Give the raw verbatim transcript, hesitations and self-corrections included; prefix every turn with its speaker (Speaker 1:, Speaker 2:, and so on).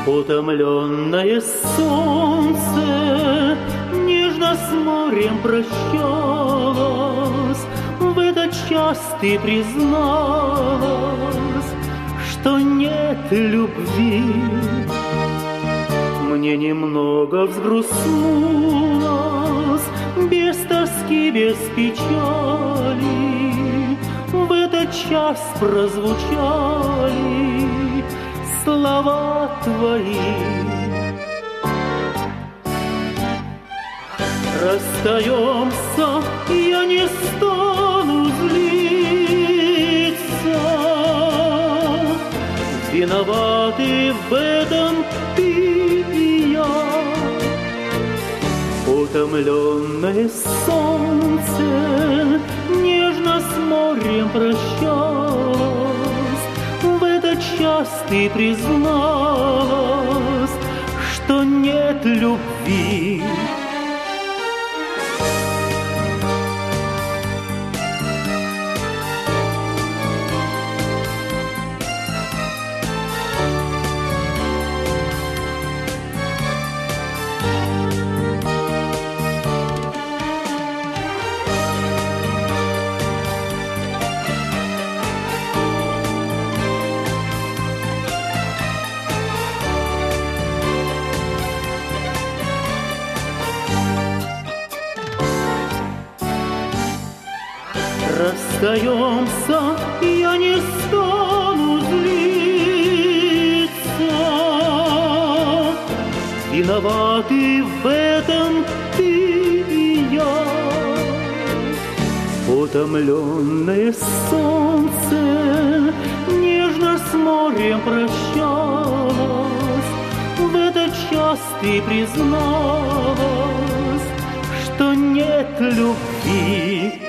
Speaker 1: Утомленное солнце нежно с морем прощалось. В этот час ты призналась, что нет любви. Мне немного взгрустнулось, без тоски, без печали. В этот час прозвучали слова твои. Расстаемся, я не стану злиться. Виноваты в этом ты и я. Утомленное солнце нежно с морем прощалось. В этот час ты призналась, что нет любви. Расстаемся, я не стану злиться. Виноваты в этом ты и я. Утомленное солнце нежно с морем прощалось. В этот час ты призналась, что нет любви.